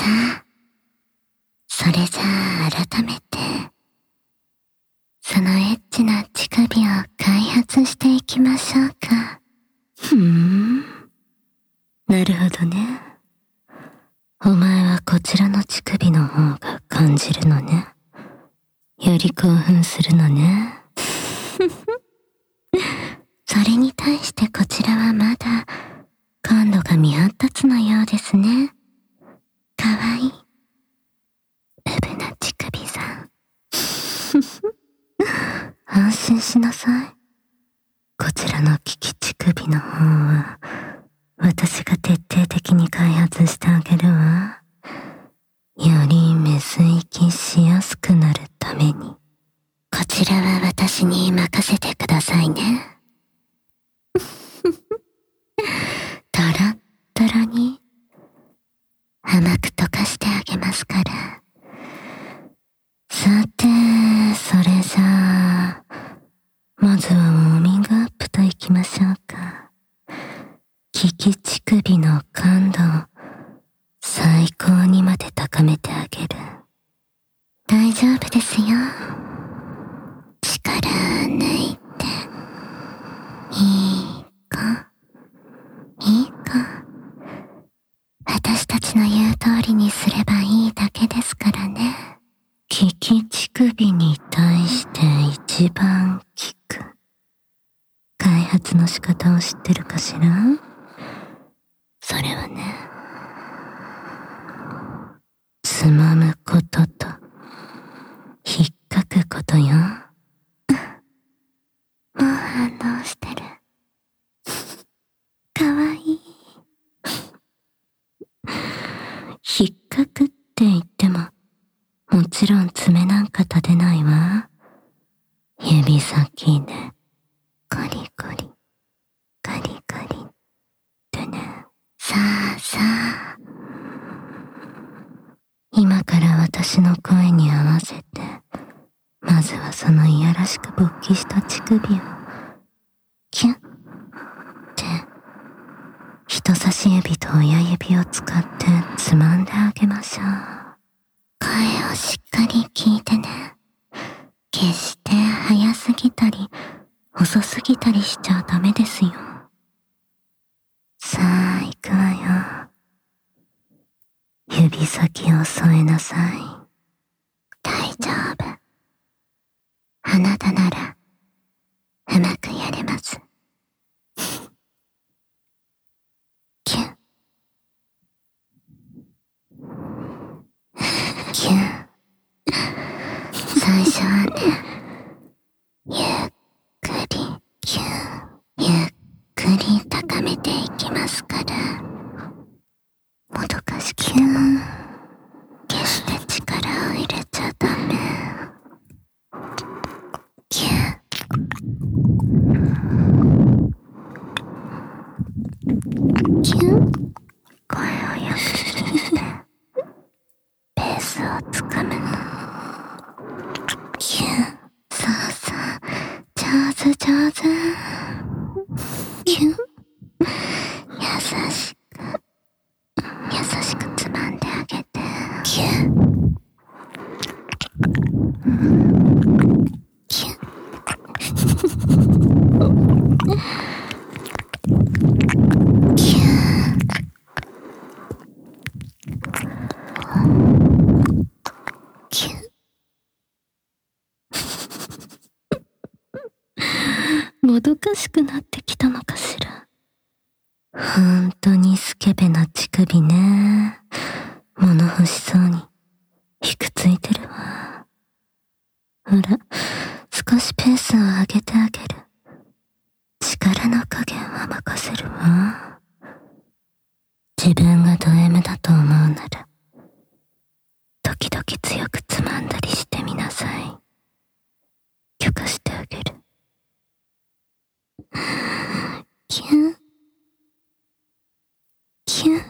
あ、それじゃあ改めて、そのエッチな乳首を開発していきましょうか。 なるほどね。お前はこちらの乳首の方が感じるのね。より興奮するのね。 それに対してこちらはまだ感度が未発達のようですね。かわいい。ウブな乳首さん。安心しなさい。 こちらの利き乳首の方は、私が徹底的に開発してあげるわ。より水息しやすくなるために。 こちらは私に任せてくださいね。トロットロに甘く溶かしてあげますから。 さて、それじゃあ、まずはウォーミングアップといきましょうか。利き乳首の感度を最高にまで高めてあげる。 大丈夫ですよ。力抜いて。いい子。いい子。私たちの言う通りにすればいいだけですからね。 利き乳首に対して一番効く開発の仕方を知ってるかしら？それはね、つまむことと引っかくことよ。 もう反応してる。かわいい。 引っかくって言っても、もちろん爪なんか立てないわ。指先でコリコリ、カリカリってね。 さあさあ。 今から私の声に合わせて、まずはそのいやらしく勃起した乳首を、キュッって、人差し指と親指を使ってつまんであげましょう。 声をしっかり聞いてね。決して早すぎたり、遅すぎたりしちゃダメですよ。 さあ、行くわよ。指先を添えなさい。 大丈夫。あなたなら、うまくやれます。キュン。キュン。最初はね、ゆっくり、キュン。ゆっくり高めていきますから。もどかしくても、決して力を入れちゃダメ。キュン。キュン。声をよく聞いて、ペースをつかむの。キュン。そうそう。上手上手。キュン。優しく。優しくつまんであげて。キュン。キュン。キュン。キュン。 もどかしくなってきたのかしら。ほんとにスケベな乳首ね。物欲しそうにひくついてるわ。ほら、少しペースを上げてあげる。力の加減は任せるわ。自分がド M だと思うなら、時々強くつまんだりしてみなさい。許可してあげる。 キュン。キュン。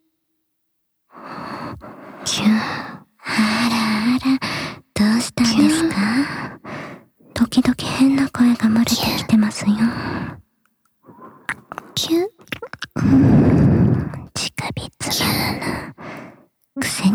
キュン。 あらあら、どうしたんですか？時々変な声が漏れてきてますよ。キュン。乳首つまむの、癖に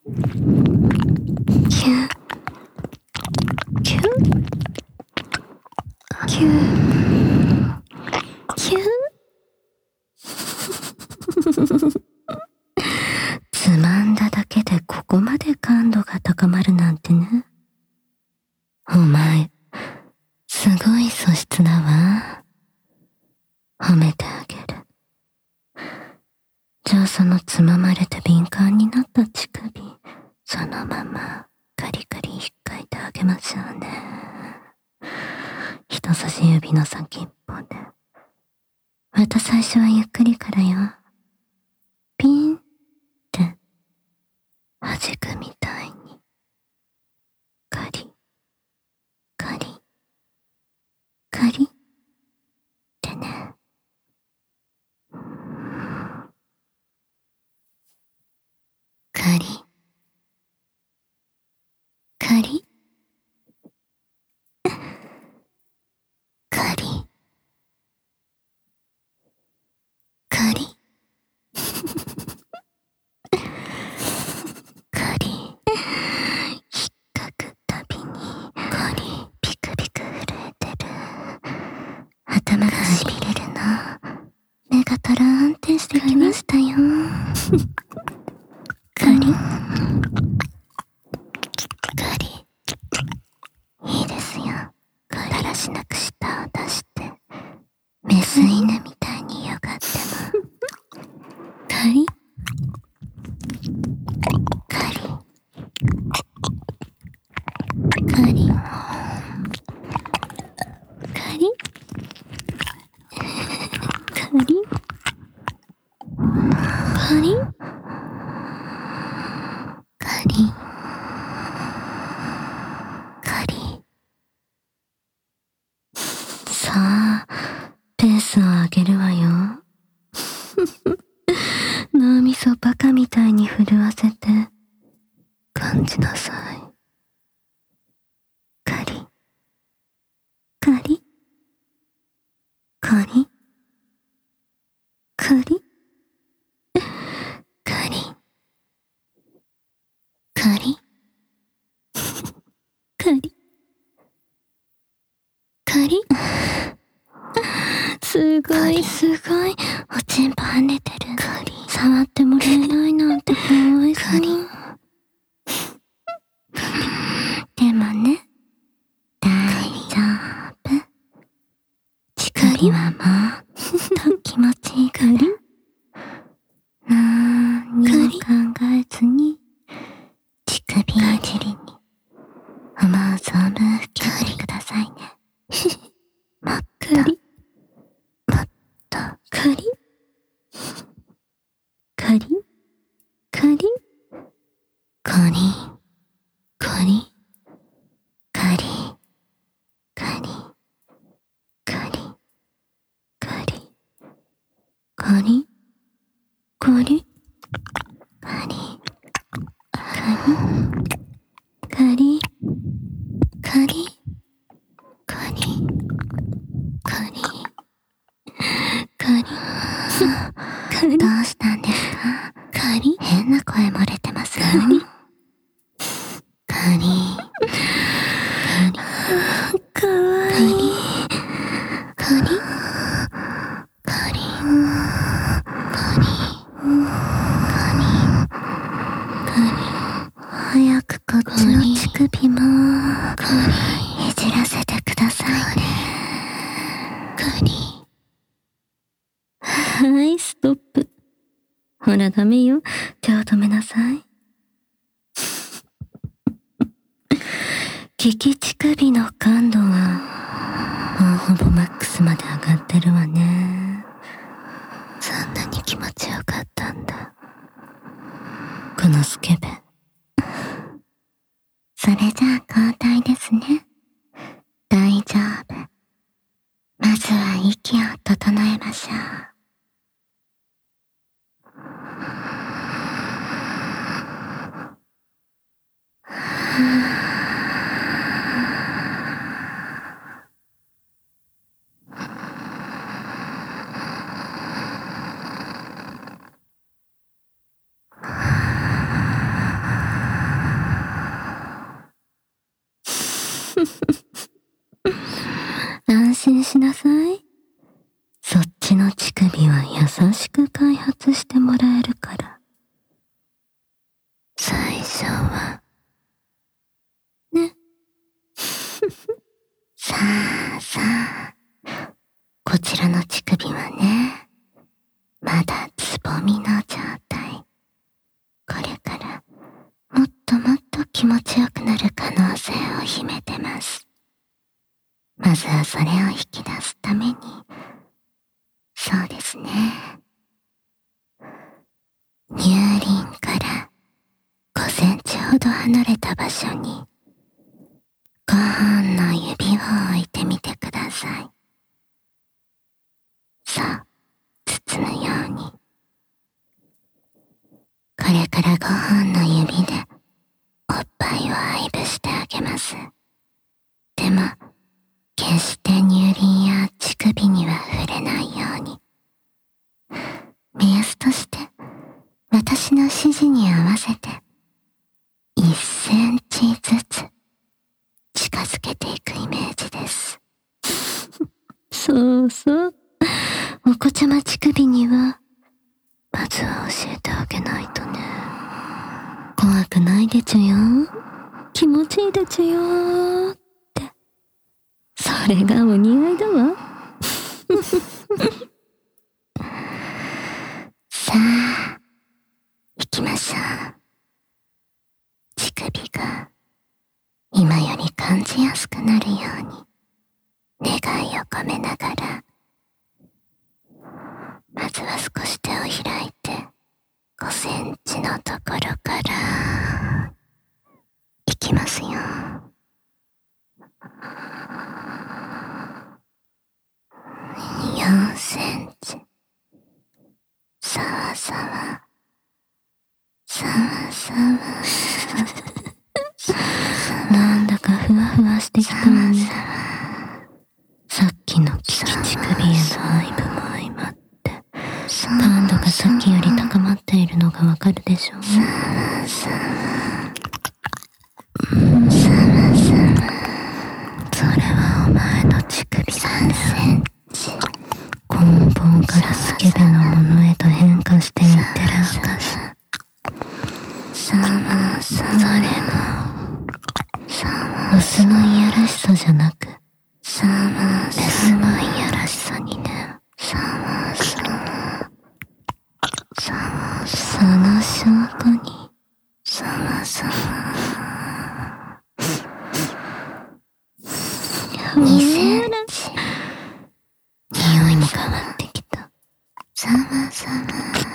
キュキュキュキュつまんだだけでここまで感度が高まるなんてね。お前、すごい素質だわ。褒めてあげる。じゃあそのつままれて敏感になった乳首、そのままカリカリ引っかいてあげましょうね。人差し指の先っぽで。また最初はゆっくりからよ。ピンって弾くみたいに。カリ、カリ、カリってね。カリ、カリ、カリ、カリ、カリ、引っかくたびに、カリ、ピクピク震えてる。頭がしびれるの。目がトローンってしてきましたよ。カリ、カリ、いいですよ。だらしなく舌を出して、メス犬みたいによがっても。カリ、カリ、カリ、カリ、カリ、カリ、カリ、カリ。さあ、ペースを上げるわよ。脳みそバカみたいに震わせて、感じなさい。カリ、カリ、カリ、カリ、カリ、カリ、カリ、カリ。すごいすごい。おちんぽ跳ねてる。カリ。触ってもらえないなんてかわいそう。カリ。でもね、大丈夫。乳首はもっと気持ちいいから。なんにも考えずに、乳首いじりに、思う存分吹き振りくださいね。もっと、もっと、カリ、カリ、カリ、カリ、カリ、カリ、カリ、カリ、カリ、カリ、カリ、カリ、カリ、カリ、カリ、カリ、カリ、カリ、どうしたんですか？カリ、変な声漏れてますよ。カリ、カリ、かわいい。カリ、カリ、 ほらダメよ。手を止めなさい。利き乳首の感度は、もうほぼマックスまで上がってるわね。そんなに気持ちよかったんだ。このスケベ。 それじゃあ交代ですね。大丈夫。まずは息を整えましょう。 安心しなさい。そっちの乳首は優しく開発してもらえるから。最初は、ね。 さあさあ、こちらの乳首はね、まだつぼみの状態。これからもっともっと気持ちよくなる可能性を秘めてます。まずはそれを引き出すために、そうですね。乳輪から5センチほど離れた場所に5本の指を置いてみてください。そう、包むように。これから5本の指でおっぱいを愛撫してあげます。でも、決して乳輪や乳首には触れないように。目安として、私の指示に合わせて、1センチずつ近づけていくイメージです。 そうそう。お子ちゃま乳首には、まずは教えてあげないとね。怖くないでちゅよ。気持ちいいでちゅよって。それがお似合いだわ。 さあ、行きましょう。乳首が今より感じやすくなるように願いを込めながら、まずは少し手を開いて5センチのところから行きますよ。4センチ。さわさわ。さわさわ。 なんだかふわふわしてきたわね。さっきの利き乳首への愛撫も相まって、感度がさっきより高まっているのがわかるでしょう。 さわさわ。さわさわ。 それはお前の乳首だね。 3センチ。 根本からスケベなものへと変化していってる証。 さわさわ。 それも、オスのいやらしさじゃなく、 さわメスのいやらしさにね。 さわさわ。さわその証拠に、 さわさわ。2センチ。 匂いも変わってきた。 さわさわ。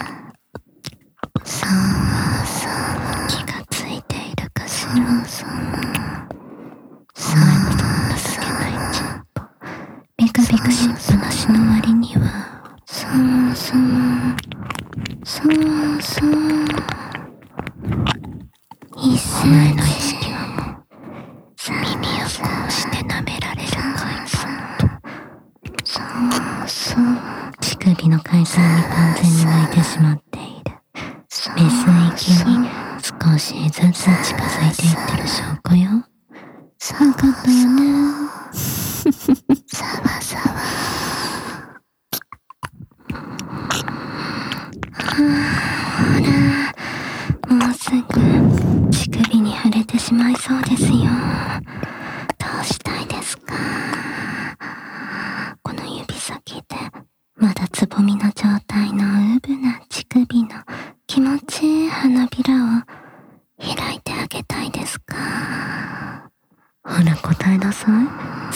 さわさわ。 気がついているかしら。 さわさわ。 お前もそんな情けないちんぽ。ビクビクしっぱなしの割には。 さわさわ。さわさわ。1セお前ンの意識チ。 はもう、耳をこうして舐められる快感と、 さわさわ。 乳首の快感に完全に泣いてしまっている。メス域に少しずつ近づいていってる証拠よ。わかったわね。 さわさわ。ほら、もうすぐ乳首に腫れてしまいそうですよ。どうしたいですか？この指先でまだつぼみの状態のウブな乳首の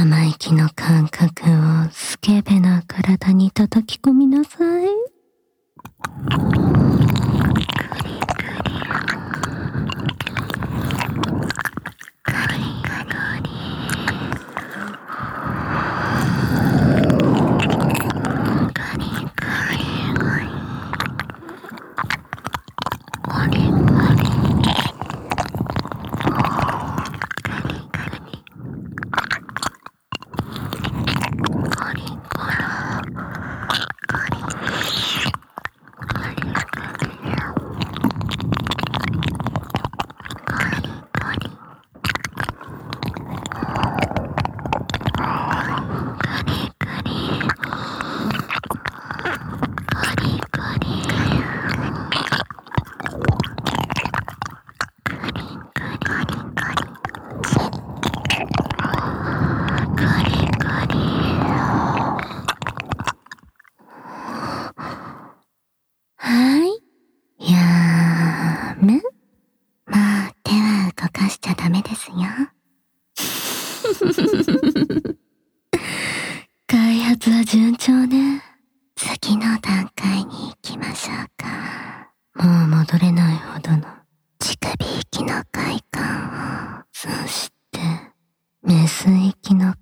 生意気の感覚をスケベな体に叩き込みなさい。開発は順調ね。 次の段階に行きましょうか。 もう戻れないほどの乳首域の快感を、 そしてメス域の